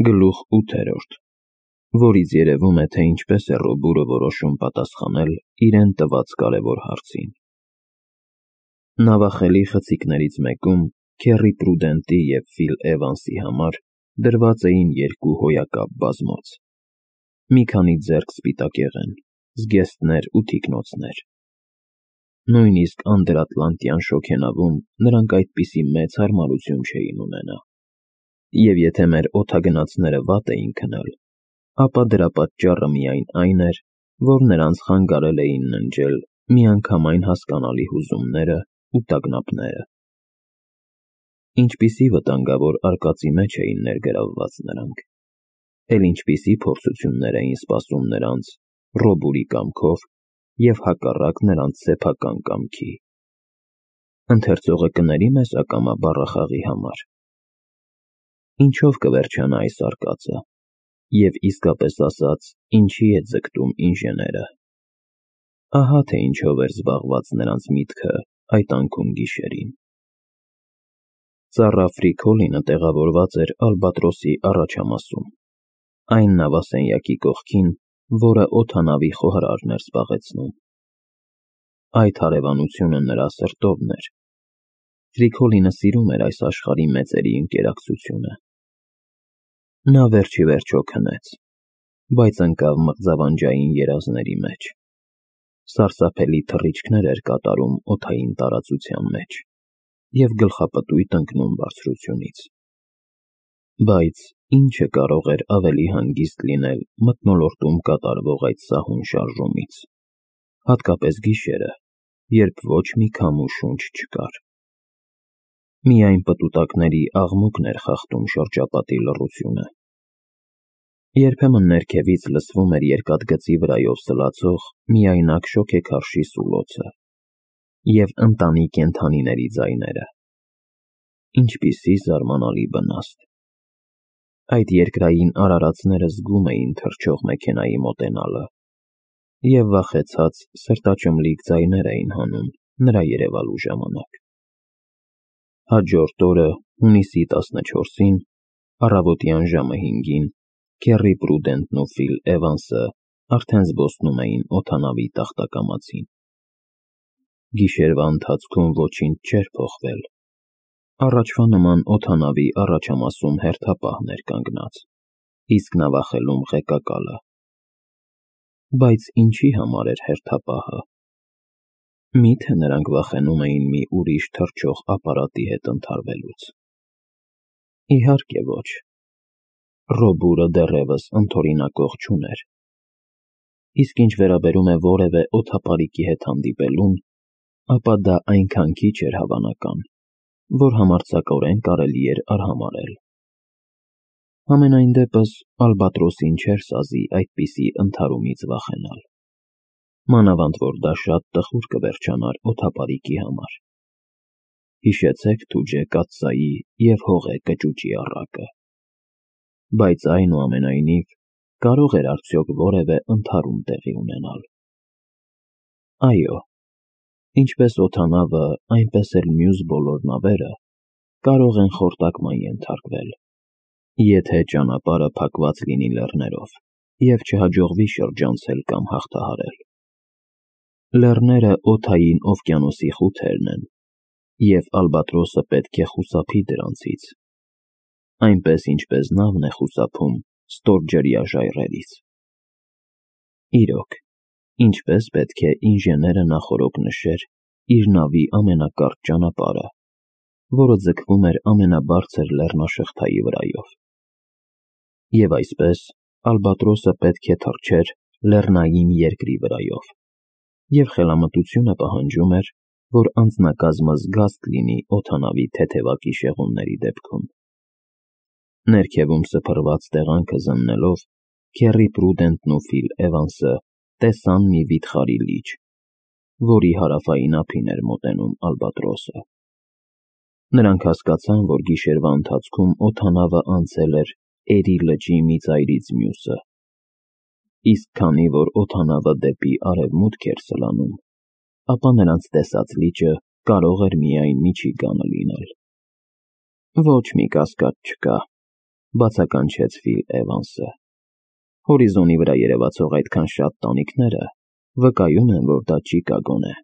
Գլուխ 8, որից երևում է, թե ինչպես է Ռոբուրը որոշում պատասխանել իրեն տված կարևոր հարցին։ Նավախելի խցիկներից մեկում Քերի Պրուդենտի և Ֆիլ Էվանսի համար դրված էին երկու հոյակապ բազմոց, մի քանի ձեռք սպիտակեղեն, զգեստներ ու թիկնոցներ։ Նույնիսկ անդրատլանտյան շոգենավում նրանք այդպիսի մեծ հարմարություն չէին ունենա։ Եվ եթե մեր օդագնացները վատ էին քնել, ապա դրա պատճառը միայն այն էր, որ նրանց խանգարել էին ննջել միանգամայն հասկանալի հուզումները ու տագնապները։ Ինչպիսի վտանգավոր արկածի մեջ էին ներգրավված նրանք, էլ ինչպիսի փորձություններ էին սպասում նրանց Ռոբուրի կամքով և հակառակ նրանց սեփական կամքի։ Ընթերցողը կների մեզ ակամա բառախաղի համար։ Ինչով կվերջանա այս արկածը, և իսկապես ասած, ինչի է ձգտում ինժեները։ Ահա թե ինչով էր զբաղված նրանց միտքը այդ անքուն գիշերին։ Ծառա Ֆրիկոլինը տեղավորված էր Ալբատրոսի առաջամասում, այն նավասենյակի կողքին, որը օդանավի խոհարարն էր զբաղեցնում։ Այդ հարևանությունը նրա սրտովն էր։ Ֆրիկոլինը սիրում էր այս աշխարհի մեծերի ընկերակցությունը։ Նա վերջիվերջո քնեց, բայց ընկավ մղձավանջային երազների մեջ։ Սարսափելի թռիչքներ էր կատարում օդային տարածության մեջ և գլխապտույտ ընկնում բարձրությունից։ Բայց ինչը կարող էր ավելի հանգիստ լինել մթնոլորտում կատարվող այդ սահուն շարժումից, հատկապես գիշերը, երբ ոչ մի քամ ու շունչ չկար։ Միայն պտուտակների աղմուկն էր խախտում շրջապատի լռությունը։ Երբեմն ներքևից լսվում էր երկաթգծի վրայով սլացող միայնակ շոգեքարշի սուլոցը և ընտանի կենդանիների ձայները։ Ինչպիսի զարմանալի վնաստ։ Այդ երկրային արարածները զգում էին թռչող մեքենայի մոտենալը և վախեցած սրտաճմլիկ ձայներ էին հանում նրա երևալու ժամանակ։ Հաջորդ օրը, հունիսի 14-ին, առավոտյան ժամը 5-ին, Քերի Պրուդենտն ու Ֆիլ Էվանսը արդեն զբոսնում էին օդանավի տախտակամածին։ Գիշերվա ընթացքում ոչինչ չէր փոխվել։ Առաջվա նման օդանավի առաջամասում հերթապահն էր կանգնած, իսկ նավախելում ղեկակալը։ Բայց ինչի համար էր հերթապահը։ Մի՞թե նրանք վախենում էին մի ուրիշ թռչող ապարատի հետ ընդհարվելուց։ Իհարկե ոչ։ Ռոբուրը դեռևս ընդօրինակող չուներ։ Իսկ ինչ վերաբերում է որևէ օդապարիկի հետ հանդիպելուն, ապա դա այնքան քիչ էր հավանական, որ համարձակորեն կարելի էր արհամարհել։ Համենայն դեպս Ալբատրոսին չէր սազի այդպիսի ընդհարումից վախենալ։ Մանավանդ որ դա շատ տխուր կվերջանար օդապարիկի համար։ Հիշեցեք Թուջե կաթսայի և Հողե կճուճի առակը։ Բայց այնուամենայնիվ, կարող էր արդյոք որևէ ընդհարում տեղի ունենալ։ Այո, ինչպես օդանավը, այնպես էլ մյուս բոլոր նավերը կարող են խորտակման ենթարկվել, եթե ճանապարհը փակված լինի լեռներով և չհաջողվի շրջանցել կամ հաղթահարել։ Լեռները օդային օվկիանոսի խութերն են, և Ալբատրոսը պետք է խուսափի դրանցից, այնպես ինչպես նավն է խուսափում ստորջրյա ժայռերից։ Իրոք, ինչպես պետք է ինժեները նախօրոք նշեր իր նավի ամենակարճ ճանապարհը, որը ձգվում էր ամենաբարձր լեռնաշղթայի վրայով։ Եվ այսպես Ալբատրոսը պետք է թռչեր լեռնային երկրի վրայով, և խելամտությունը պահանջում էր, որ անձնակազմը զգաստ լինի օդանավի թեթևակի շեղումների դեպքում։ Ներքևում սփռված տեղանքը զննելով, Քերի Պրուդենտն ու Ֆիլ Էվանսը տեսան մի վիթխարի լիճ, որի հարավային ափին էր մոտենում Ալբատրոսը։ Նրանք հասկացան, որ գիշերվա ընթացքում օդանավը անցել էր Էրի լճի մի ծայրից մյուսը, իսկ քանի որ օդանավը դեպի արևմուտք էր սլանում, ապա նրանց տեսած լիճը կարող էր միայն Միչիգանը լինել։ Ոչ մի կասկած չկա, բացականչեց Ֆիլ Էվանսը։ Հորիզոնի վրա երևացող այդքան շատ տանիքները վկայում են, որ դա Չիկագոն է։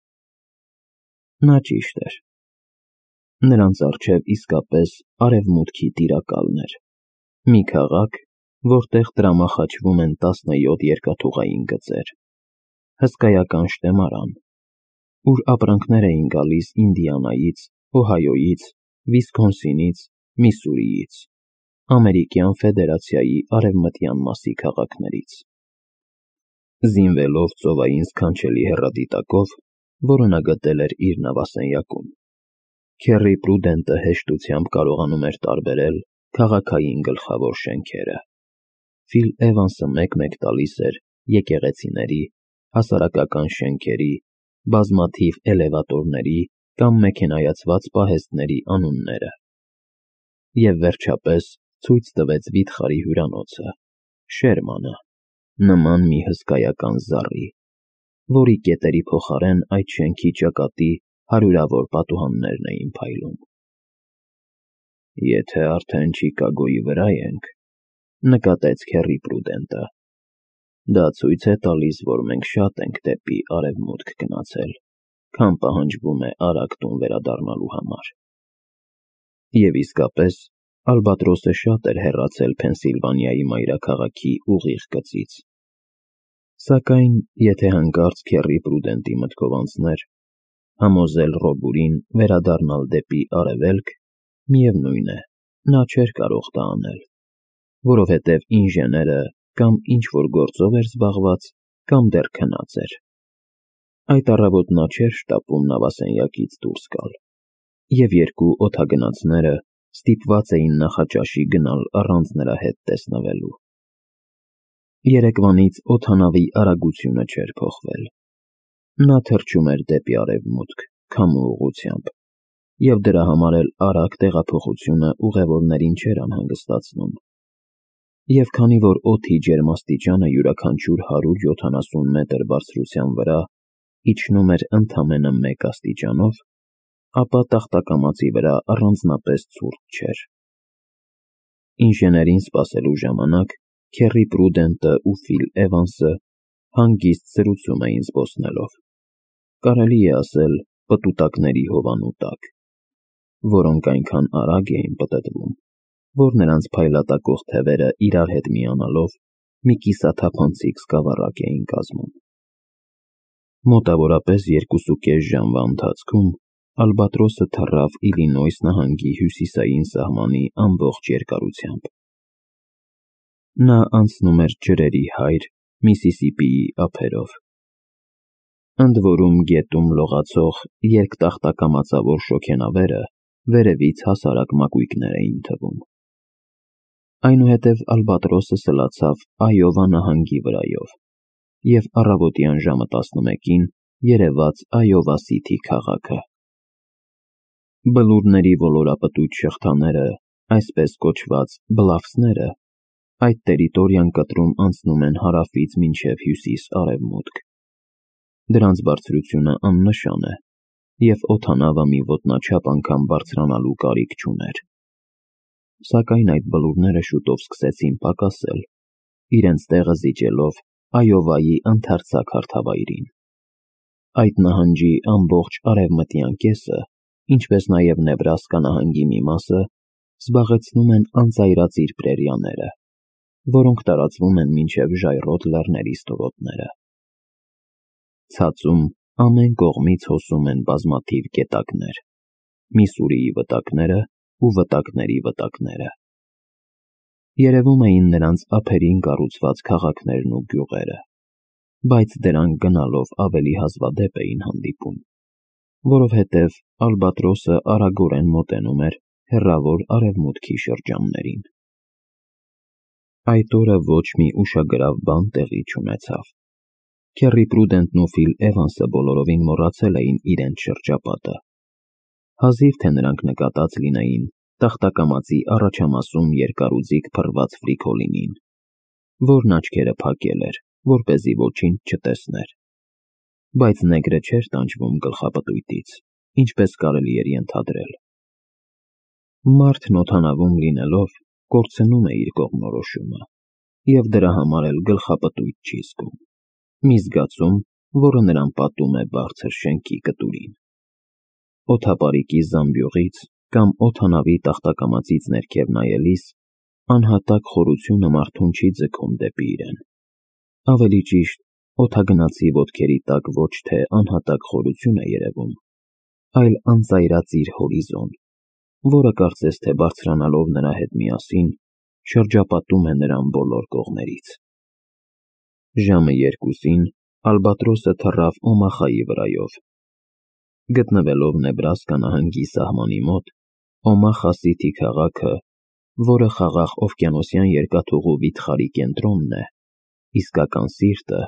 Նա ճիշտ էր։ Նրանց առջև իսկապես արևմուտքի տիրակալն էր։ Մի քաղաք, որտեղ տրամախաչվում են 17 երկաթուղային գծեր։ Հսկայական շտեմարան, ուր ապրանքներ էին գալիս Ինդիանայից, Օհայոյից, Վիսկոնսինից, Միսսուրիից, Ամերիկյան Ֆեդերացիայի արևմտյան մասի քաղաքներից։ Զինվելով ծովային սքանչելի հեռադիտակով, որը նա գտել էր իր նավասենյակում, Քեռի Պրուդենտը հեշտությամբ կարողանում էր տարբերել քաղաքային գլխավոր շենքերը։ Ֆիլ Էվանսը մեկ-մեկ տալիս էր եկեղեցիների, հասարակական շենքերի, բազմաթիվ էլևատորների կամ մեքենայացված պահեստների անունները։ Եվ վերջապես ցույց տվեց վիթխարի հյուրանոցը, Շերմանը, նման մի հսկայական զառի, որի կետերի փոխարեն այդ շենքի ճակատի հարյուրավոր պատուհաններն էին փայլում։ Եթե արդեն Չիկագոյի վրա ենք, նկատեց Քեռի Պրուդենտը, դա ցույց է տալիս, որ մենք շատ ենք դեպի արևմուտք գնացել, քան պահանջվում է արագ տուն վերադառնալու համար։ Եվ իսկապես, Ալբատրոսը շատ էր հեռացել Փենսիլվանիայի մայրաքաղաքի ուղիղ գծից։ Սակայն, եթե հանկարծ Քեռի Պրուդենտի մտքով անցներ համոզել Ռոբուրին վերադառնալ դեպի արևելք, միևնույն է, նա չէր կարող դա անել, որովհետև ինժեները կամ ինչ-որ գործով էր զբաղված, կամ դեռ քնած էր։ Այդ առավոտ նա չէր շտապում նավասենյակից դուրս գալ, և երկու օդագնացները ստիպված էին նախաճաշի գնալ առանց նրա հետ տեսնվելու։ Երեկվանից օդանավի արագությունը չէր փոխվել։ Նա թռչում էր դեպի արևմուտք, քամու ուղղությամբ, և դրա համար էլ արագ տեղափոխությունը ուղևորներին չէր անհանգստացնում։ Եվ քանի որ օդի ջերմաստիճանը յուրաքանչյուր 170 մետր բարձրության վրա իջնում էր ընդամենը 1 աստիճանով, ապա տախտակամածի վրա առանձնապես ցուրտ չէր։ Ինժեներին սպասելու ժամանակ Քեռի Պրուդենտը ու Ֆիլ Էվանսը հանգիստ զրուցում էին զբոսնելով, կարելի է ասել պտուտակների հովանու տակ, որոնք այնքան արագ էին պտտվում, որ նրանց փայլատակող թևերը իրար հետ միանալով մի կիսաթափանցիկ սկավառակ էին կազմում։ Մոտավորապես 2.5 ժամվա ընթացքում Ալբատրոսը թռավ Իլինոյս նահանգի հյուսիսային սահմանի ամբողջ երկարությամբ։ Նա անցնում էր ջրերի հայր Միսիսիպիի ափերով։ Ընդ որում գետում լողացող երկտախտակամածավոր շոգենավերը վերևից հասարակ մակույկներ էին թվում։ Այնուհետև Ալբատրոսը սլացավ Այովա նահանգի վրայով, և առավոտյան ժամը 11-ին երևաց Այովա Սիթի քաղաքը։ Բլուրների ոլորապտույտ շղթաները, այսպես կոչված բլաֆսները, այդ տերիտորիան կտրում անցնում են հարավից մինչև հյուսիս-արևմուտք։ Դրանց բարձրությունը աննշան է, և օդանավը մի ոտնաչափ անգամ բարձրանալու կարիք չուներ։ Սակայն այդ բլուրները շուտով սկսեցին պակասել, իրենց տեղը զիջելով Այովայի ընդարձակ հարթավայրին։ Այդ նահանջի ամբողջ արևմտյան կեսը, ինչպես նաև Նեբրասկա նահանգի մի մասը, զբաղեցնում են անծայրածիր պրերիաները, որոնք տարածվում են մինչև ժայռոտ լեռների ստորոտները։ Ցածում ամեն կողմից հոսում են բազմաթիվ գետակներ, Միսսուրիի վտակները ու վտակների վտակները։ Երևում էին նրանց ափերին կառուցված քաղաքներն ու գյուղերը, բայց դրանք գնալով ավելի հազվադեպ էին հանդիպում, որովհետև Ալբատրոսը արագորեն մոտենում էր հեռավոր արևմուտքի շրջաններին։ Այդ օրը ոչ մի ուշագրավ բան տեղի չունեցավ։ Քեռի Պրուդենտն ու Ֆիլ Էվանսը բոլորովին մոռացել էին իրենց շրջապատը։ Հազիվ թե նրանք նկատած լինեին տախտակամածի առաջամասում երկարուձիգ փռված Ֆրիկոլինին, որն աչքերը փակել էր, որպեսզի ոչինչ չտեսներ։ Բայց նեգրը չէր տանջվում գլխապտույտից, ինչպես կարելի էր ենթադրել։ Մարդն օդանավում լինելով, կորցնում է իր կողմնորոշումը և դրա համար էլ գլխապտույտ չի զգում, մի զգացում, որը նրան պատում է բարձր շենքի կտուրին։ Օդապարիկի զամբյուղից կամ օդանավի տախտակամածից ներքև նայելիս անհատակ խորությունը մարդուն չի ձգում դեպի իրեն։ Ավելի ճիշտ, օդագնացի ոտքերի տակ ոչ թե անհատակ խորություն է երևում, այլ անծայրածիր հորիզոն, որը կարծես թե բարձրանալով նրա հետ միասին, շրջապատում է նրան բոլոր կողմերից։ Ժամը 2-ին Ալբատրոսը թռավ Օմախայի վրայով։ Գտնվելով Նեբրասկա նահանգի սահմանի մոտ, Օմախա Սիթի քաղաքը, որը Խաղաղ օվկիանոսյան երկաթուղու վիթխարի կենտրոնն է, իսկական սիրտը,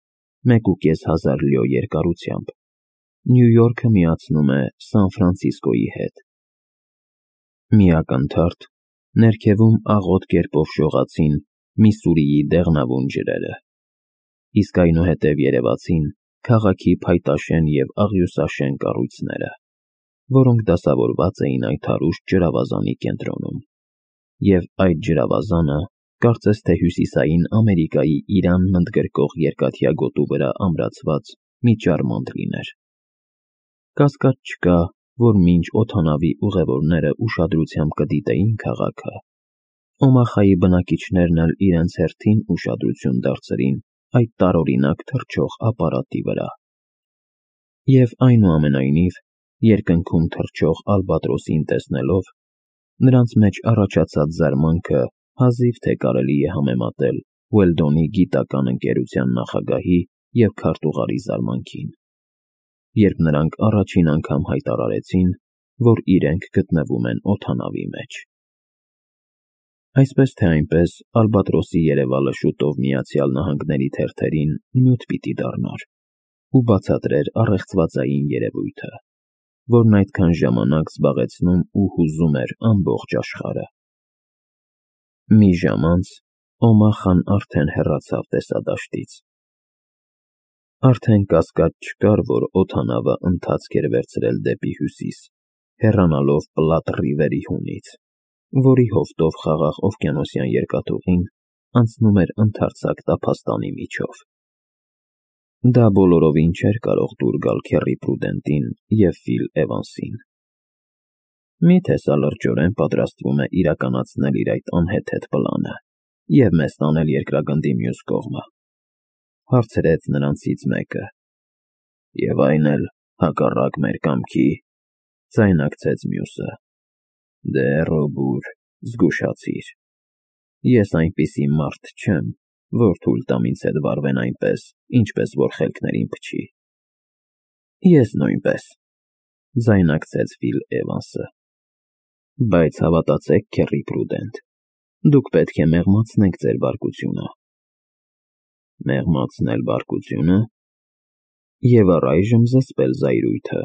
1,5 լիո երկարությամբ, Նյու Յորքը միացնում է Սան Ֆրանցիսկոյի հետ։ Միակնթարթ, ներքևում աղոտ կերպով շողացին Միսսուրիի դեղնավուն ջրերը, իսկ այնուհետև երևացին քաղաքի փայտաշեն և աղյուսաշեն կառույցները, որոնք դասավորված էին այդ հարուստ ջրավազանի կենտրոնում, և այդ ջրավազանը կարծես թե հյուսիսային Ամերիկայի Իրան ընդգրկող երկաթյա գոտու վրա ամրացված մի ճարմանդ լիներ։ Կասկած չկա, որ մինչ օդանավի ուղևորները ուշադրությամբ կդիտեին քաղաքը, Օմախայի բնակիչներն էլ իրենց հերթին ուշադրություն դարձրին այդ տարօրինակ թռչող ապարատի վրա։ Եվ այնուամենայնիվ, երկնքում թռչող Ալբատրոսին տեսնելով, նրանց մեջ առաջացած զարմանքը հազիվ թե կարելի է համեմատել Ուելդոնի գիտական ընկերության նախագահի և քարտուղարի զարմանքին, երբ նրանք առաջին անգամ հայտարարեցին, որ իրենք գտնվում են օդանավի մեջ։ Այսպես թե այնպես, Ալբատրոսի երևալը շուտով Միացյալ Նահանգների թերթերին նյութ պիտի դառնար ու բացատրեր առեղծվածային երևույթը, որն այդքան ժամանակ զբաղեցնում ու հուզում էր ամբողջ աշխարհը։ Մի ժամ անց Օմախան արդեն հեռացավ տեսադաշտից։ Արդեն կասկած չկար, որ օդանավը ընթացք էր վերցրել դեպի հյուսիս, հեռանալով Պլատ Ռիվերի հունից, որի հովտով Խաղաղ օվկիանոսյան երկաթուղին անցնում էր ընդարձակ տափաստանի միջով։ Դա բոլորովին չէր կարող դուր գալ Քեռի Պրուդենտին և Ֆիլ Էվանսին։ Միթե սա լրջորեն պատրաստվում է իրականացնել իր այդ անհեթեթ պլանը և մեզ տանել երկրագնդի մյուս կողմը, հարցրեց նրանցից մեկը։ Եվ այն էլ հակառակ մեր կամքի, ձայնարկեց մյուսը։ Դե Ռոբուր, զգուշացիր, ես այնպիսի մարդ չեմ, որ թույլ տամ ինձ հետ վարվեն այնպես, ինչպես որ խելքներին փչի։ Ես նույնպես, ձայնարկեց Ֆիլ Էվանսը։ Բայց հավատացեք, Քեռի Պրուդենտ, դուք պետք է մեղմացնեք ձեր բարկությունը։ Մեղմացնել բարկությունը և առայժմ զսպել զայրույթը։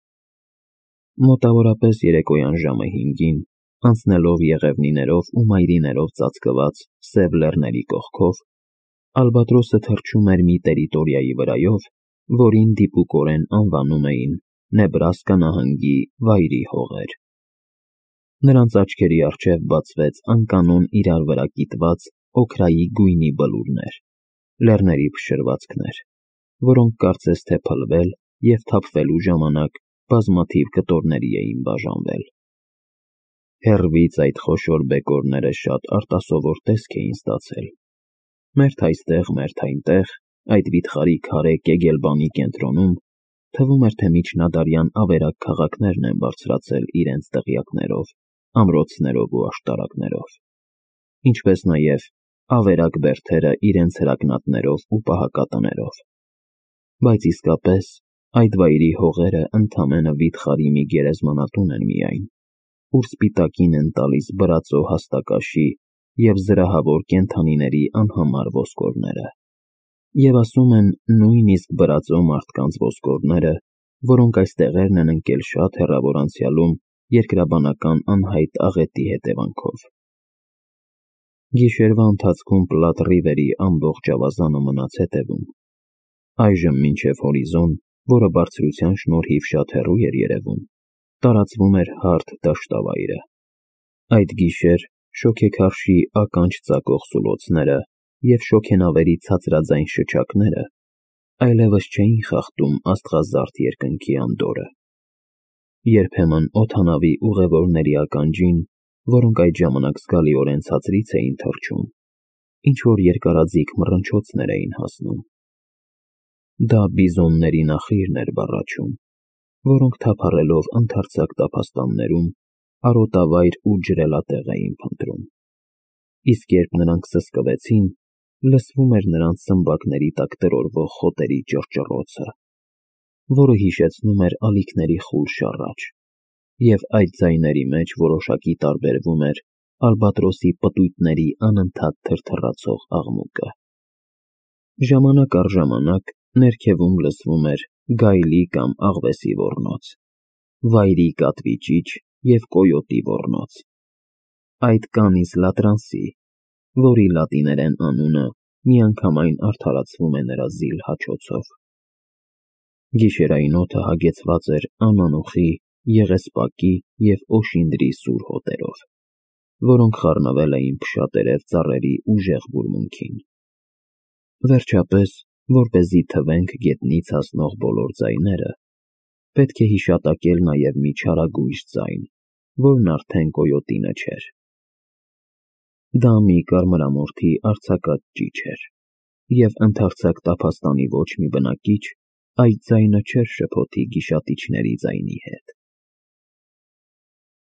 Մոտավորապես երեկոյան ժամը 5-ին, անցնելով եղևնիներով ու մայրիներով ծածկված սև լեռների կողքով, Ալբատրոսը թռչում էր մի տերիտորիայի վրայով, որին դիպուկորեն անվանում էին Նեբրասկա նահանգի Վայրի հողեր։ Նրանց աչքերի առջև բացվեց անկանոն իրար վրա կիտված օքրայի գույնի բլուրներ, լեռների փշրվածքներ, որոնք կարծես թե փլվել և թափվելու ժամանակ բազմաթիվ կտորների էին բաժանվել։ Հեռվից այդ խոշոր բեկորները շատ արտասովոր տեսք էին ստացել։ Մերթ այստեղ, մերթ այնտեղ, այդ վիթխարի քարե կեգելբանի կենտրոնում, թվում էր, թե միջնադարյան ավերակ քաղաքներն են բարձրացել իրենց դղյակներով, ամրոցներով ու աշտարակներով, ինչպես նաև ավերակ բերդերը իրենց հրակնատներով ու պահակատներով։ Բայց իսկապես այդ վայրի հողերը ընդամենը վիթխարի մի գերեզմանատուն են միայն, ուր սպիտակին են տալիս բրածո հաստակաշի և զրահավոր կենդանիների անհամար ոսկորները։ Եվ ասում են նույնիսկ բրածո մարդկանց ոսկորները, որոնք այս տեղերն են ընկել շատ հեռավոր անցյալում երկրաբանական անհայտ աղետի հետևանքով։ Գիշերվա ընթացքում Պլատ Ռիվերի ամբողջ ավազանը մնաց հետևում։ Այժմ մինչև հորիզոն, որը բարձրության շնորհիվ շատ հեռու էր երևում, տարածվում էր հարթ դաշտավայրը։ Այդ գիշեր շոգեքարշի ականջ ծակող սուլոցները և շոգենավերի ցածրաձայն շչակները այլևս չէին խախտում աստղազարդ երկնքի անդորրը։ Երբեմն օդանավի ուղևորների ականջին, որոնք այդ ժամանակ զգալիորեն ցածրից էին թռչում, ինչ-որ երկարաձիգ մռնչոցներ էին հասնում։ Դա բիզոնների նախիրն էր բառաչում, որոնք թափառելով ընդարձակ տափաստաններում արոտավայր ու ջրելատեղ էին փնտրում։ Իսկ երբ նրանք սսկվեցին, լսվում էր նրանց սմբակների տակ տրորվող խոտերի ճռճռոցը, որը հիշեցնում էր ալիքների խուլ շառաչ, և այդ ձայների մեջ որոշակի տարբերվում էր ալբատրոսի պտույտների անընդհատ թրթռացող աղմուկը։ Ժամանակ առ ժամանակ ներքևում լսվում էր գայլի կամ աղվեսի ոռնոց, վայրի կատվի ճիչ և կոյոտի ոռնոց, այդ Canis latransi, որի լատիներեն անունը միանգամայն արդարացվում է նրա զիլ հաչոցով։ Գիշերային օդը հագեցված էր ամանուխի, եղեսպակի և օշինդրի սուր հոտերով, որոնք խառնվել էին փշատերև ծառերի ուժեղ բուրմունքին։ Վերջապես, որպեսզի թվենք գետնից հասնող բոլոր ձայները, պետք է հիշատակել նաև մի չարագույժ ձայն, որն արդեն կոյոտինը չէր։ Դա մի կարմրամորթի արձակած ճիչ էր, և ընդարձակ տափաստանի ոչ մի բնակիչ այդ ձայնը չէր շփոթի գիշատիչների ձայնի հետ։